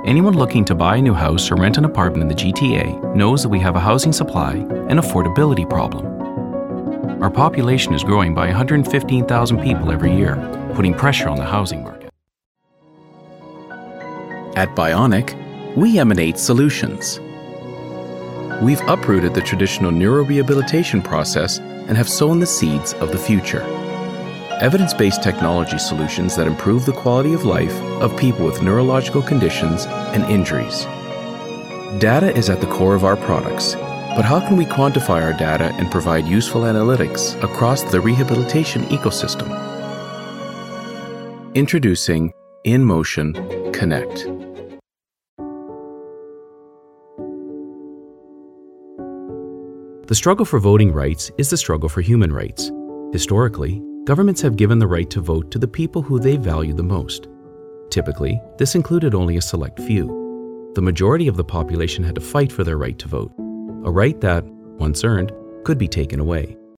Anyone looking to buy a new house or rent an apartment in the GTA knows that we have a housing supply and affordability problem. Our population is growing by 115,000 people every year, putting pressure on the housing market. At Bionic, we emanate solutions. We've uprooted the traditional neurorehabilitation process and have sown the seeds of the future. Evidence-based technology solutions that improve the quality of life of people with neurological conditions and injuries. Data is at the core of our products, but how can we quantify our data and provide useful analytics across the rehabilitation ecosystem? Introducing InMotion Connect. The struggle for voting rights is the struggle for human rights. Historically, governments have given the right to vote to the people who they value the most. Typically, this included only a select few. The majority of the population had to fight for their right to vote, a right that, once earned, could be taken away.